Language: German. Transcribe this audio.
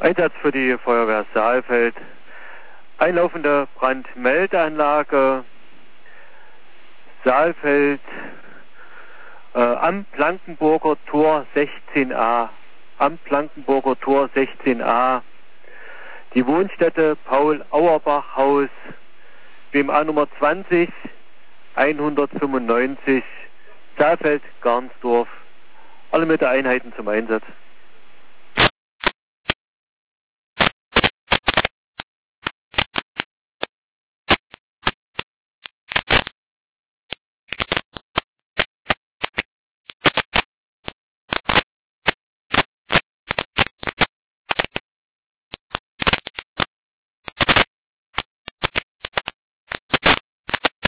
Einsatz für die Feuerwehr Saalfeld. Einlaufende Brandmeldeanlage Saalfeld am Blankenburger Tor 16a. Am Blankenburger Tor 16a. Die Wohnstätte Paul Auerbach Haus, BMA Nummer 20 195 Saalfeld Garnsdorf. Alle mit der Einheiten zum Einsatz.